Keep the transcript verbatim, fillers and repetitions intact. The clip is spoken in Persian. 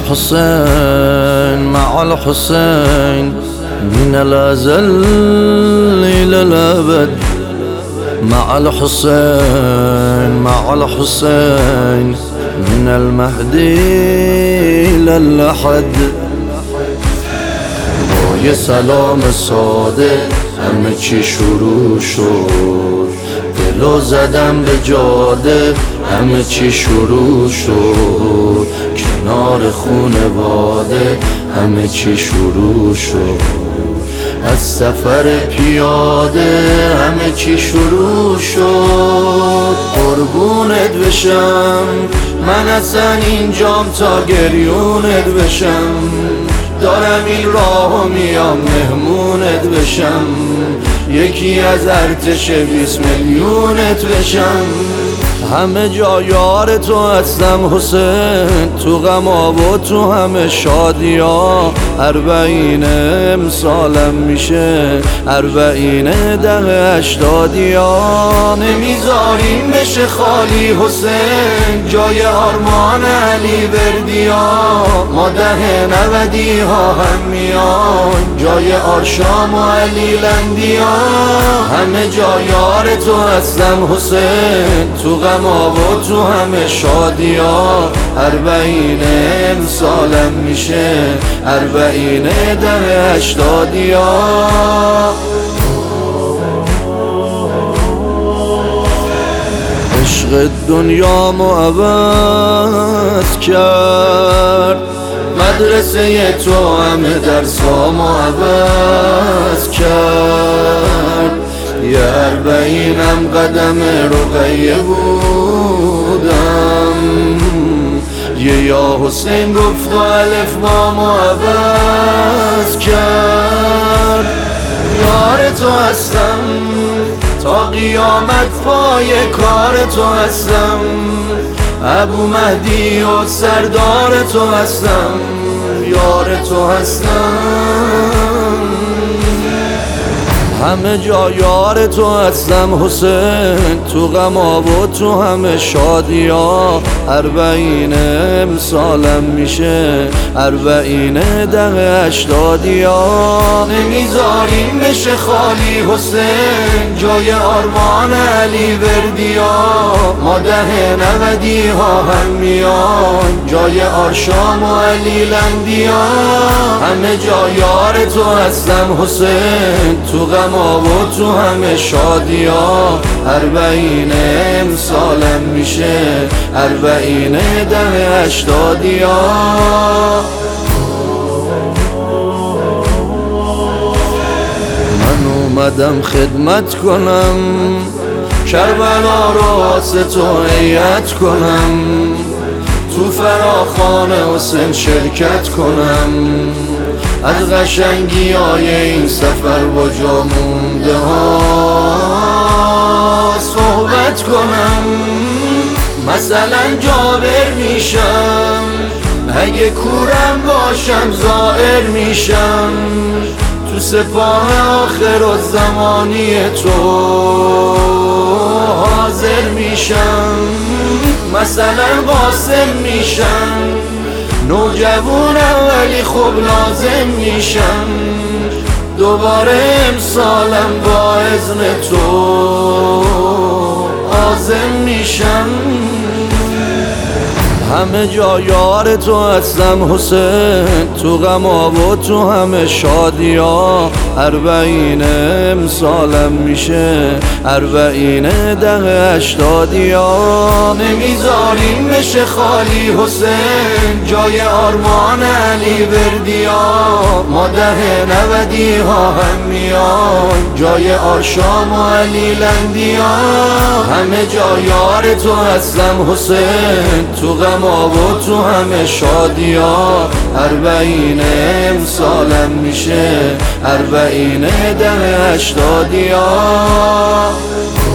الحسين مع الحسين من الأزل إلى الأبد. مع الحسين مع الحسين من المهدي إلى الأحد. با یه سلام ساده همه چی شروع شد، دلو زدم به جاده همه چی شروع شد، کنار خونواده همه چی شروع شد، از سفر پیاده همه چی شروع شد. قربونت بشم من اصلا اینجام تا گریونت بشم، دارم این راهو میام مهمونت بشم، یکی از ارتش بیست میلیونت بشم. همه جا یار تو هستم حسین، تو غما و تو همه شادیا. اربعین امسالم میشه، اربعین ده هشتادیا. نمیذاریم بشه خالی حسین جای آرمان علی بردیا. ما ده نودی ها هم میان جای آرشام و علی لندیا. همه جا یار تو هستم حسین، تو غما و تو همه شادیا. اربعین امسالم میشه، اربعین ده هشتادیا. عشق دنیامو عوض کرد، مدرسه تو همه درسامو عوض کرد. یه اربعینم قدم رقیه بودم، یه یا حسین گفت و الف بامو عوض کرد. یار تو هستم تا قیامت، پای کار تو هستم، ابو مهدی و سردار تو هستم، یار تو هستم. همه جا یار تو هستم حسین، تو غما و تو همه شادیا. اربعین امسالم میشه، اربعین ده هشتادیا. نمیذاریم بشه خالی حسین جای آرمان علی بردیا. ما ده نودی ها هم میان جای آرشام و علی لندیا. همه جا یار تو هستم حسین، تو غما و تو همه شادیا. اربعین امسالم میشه، اربعین ده هشتادیا. من اومدم خدمت کنم، کربلا رو واسه تو هیئت کنم، تو فراخوان حسین شرکت کنم، از قشنگی های این سفر با جا مونده ها صحبت کنم. مثلا جابر میشم، اگه کورم باشم زائر میشم، تو سپاه آخر و زمانی تو حاضر میشم. مثلا قاسم میشم، نوجوانم ولی خوب لازم میشم، دوباره امسالم با اذن تو عازم میشم. همه جا یار تو هستم حسین، تو غما و تو همه شادیا. اربعین امسالم میشه، اربعین ده هشتادیا. نمیذاریم بشه خالی حسین جای آرمان علی بردیا. ما ده نودی ها هم میان جای آرشام و علی لندیا. همه جا یار تو هستم حسین، تو غما و تو همه شادیا. اربعین امسالم میشه، اربعین ده هشتادیا.